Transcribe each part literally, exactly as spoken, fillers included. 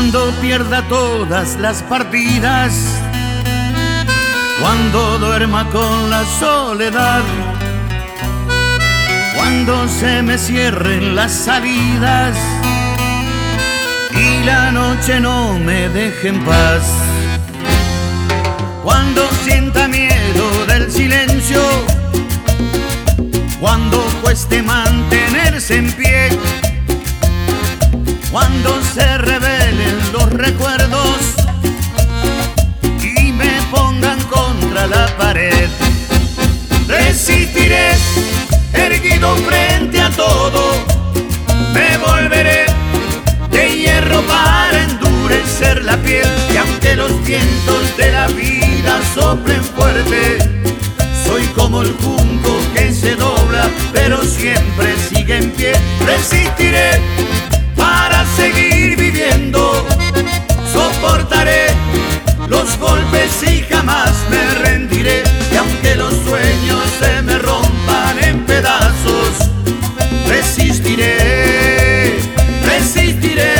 Cuando pierda todas las partidas, cuando duerma con la soledad, cuando se me cierren las salidas y la noche no me deje en paz, cuando sienta miedo del silencio, cuando cueste mantenerse en pie, cuando se revelen los recuerdos y me pongan contra la pared, resistiré erguido frente a todo, me volveré de hierro para endurecer la piel. Y aunque los vientos de la vida soplen fuerte, soy como el junco que se dobla pero siempre sigue en pie. Resistiré para seguir viviendo, soportaré los golpes y jamás me rendiré. Y aunque los sueños se me rompan en pedazos, resistiré, resistiré.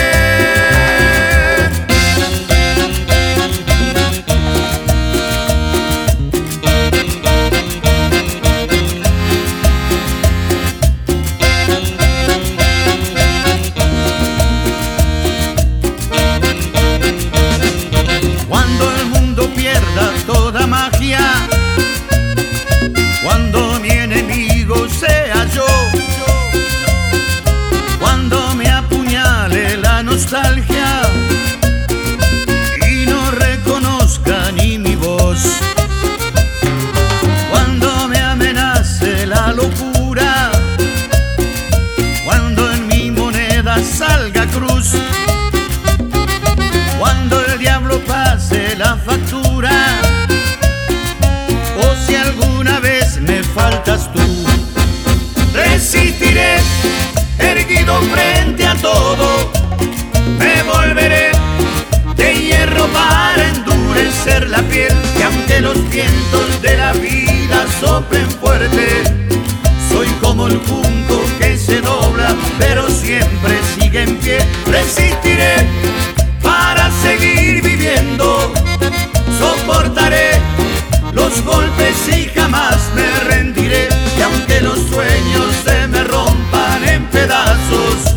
Toda magia, cuando mi enemigo sea yo, cuando me apuñale la nostalgia y no reconozca ni mi voz, cuando me amenace la locura, cuando en mi moneda salga cruz, cuando el diablo pase la factura, o si alguna vez me faltas tú, resistiré erguido frente a todo, me volveré de hierro para endurecer la piel. Y aunque los vientos de la vida soplen fuerte, soy como el junco que se dobla pero siempre sigue en pie. Resistiré para seguir viviendo, soportaré los golpes y jamás me rendiré. Y aunque los sueños se me rompan en pedazos,